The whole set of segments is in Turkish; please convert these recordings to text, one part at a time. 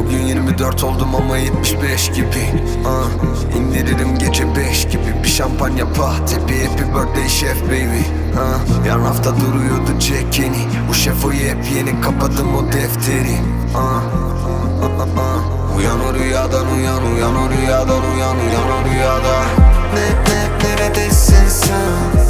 Bugün 24 oldum ama 75 gibi. İndiririm gece 5 gibi. Bir şampanya tepi, happy birthday chef baby. Yarın hafta duruyordu Jack Yeni. Bu şef o yepyeni, kapadım o defteri. Uyan o rüyadan, uyan o rüyadan, uyan o rüyadan. Neredesin sen?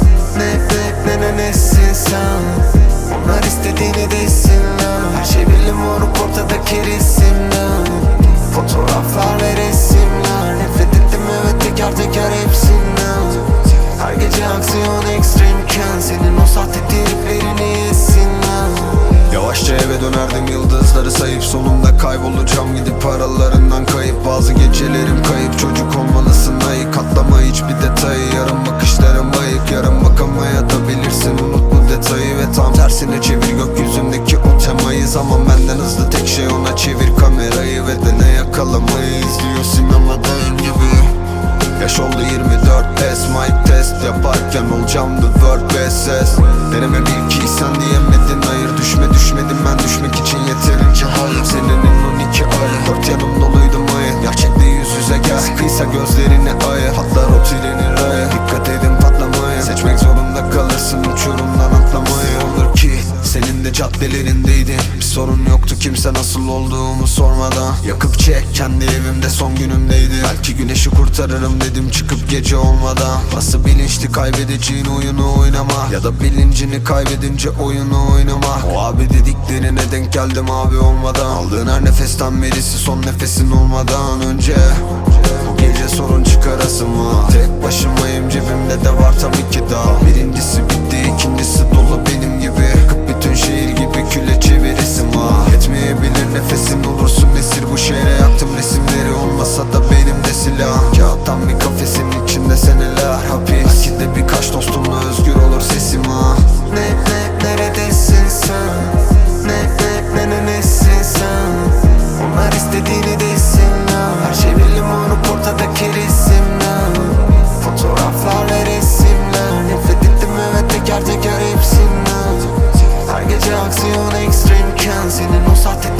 Nesin sen? Onlar istediğini desinler. Her şey belli moruk, ortadaki resimler. Fotoğraflar ve resimler. Nefret ettim evet, teker teker hepsinden. Her gece aksiyon ekstremken senin o sahte triplerini yesinler. Yavaşça eve dönerdim, yıldızları sayıp sonunda kaybolacağım gidip aralarından kayıp. Bazı gecelerim kayıp, çocuk olmalısın ayık. Katlama hiçbir detayı, yarın bakışlarım ayık. Yarın bakamayabilirsin, unut bu detayı ve tam tersine çevir gökyüzündeki o temayı. Zaman benden hızlı, tek şey ona çevir kamerayı ve dene yakalamayı. İzliyor sinemadayım gibi. Yaş oldu 24S, mic test yaparken olacağım the word ve ses. Deneme 1-2 sen diyemedin hayır, düşmedim ben düşmek için yeterince hayır. Senenin 12 ayı, 4 yanım doluydu mayın. Gerçekle yüz yüze gel, sıkıysa gözlerini ayır. Hatlar o trenin rayı, dikkat edin patlamayın. Seçmek zorunda kalırsın uçurumdan atlamayı. Olur ki senin de caddelerindeydin, bir sorun yoktu kimse nasıl olduğumu sormadan. Yakıp çek, kendi evimde son günümdeydi. Belki güneşi kurtarırım dedim çıkıp gece olmadan. Nasıl bilinçli kaybedeceğin oyunu oynama, ya da bilincini kaybedince oyunu oynama. O abi dediklerine denk geldim abi olmadan. Aldığın her nefesten birisi son nefesin olmadan önce. Bu gece sorun çıkarasın mı? Tek başımayım, cebimde de var tabii ki daha. Birincisi bitti, ikincisi dolu benim gibi. Kıp bütün şehir gibi küle çevirisim var. Yetmeyebilir nefesin, olursun esir bu şehre. Yaktım resimleri, olmasa da benim de silah. Kağıttan bir kafesin içinde seneler hapis. Belki de birkaç dostumla özgür olur sesim ha. Neredesin sen? Nesin sen? Onlar istediğini desinler. Her şey belli moruk, ortadaki resimler. Fotoğraflar ve resimler. Nefret ettim evet, teker teker hepsinden. Her gece aksiyon ekstremken senin o sahte